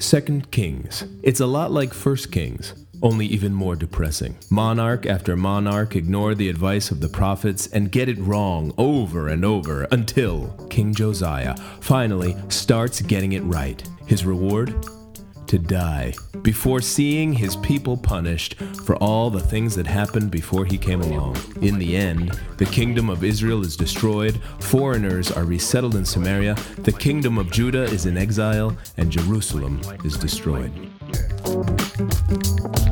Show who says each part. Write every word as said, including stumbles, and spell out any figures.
Speaker 1: Second Kings. It's a lot like First Kings, only even more depressing. Monarch after monarch ignore the advice of the prophets and get it wrong over and over until King Josiah finally starts getting it right. His reward? To die, before seeing his people punished for all the things that happened before he came along. In the end, the kingdom of Israel is destroyed, foreigners are resettled in Samaria, the kingdom of Judah is in exile, and Jerusalem is destroyed.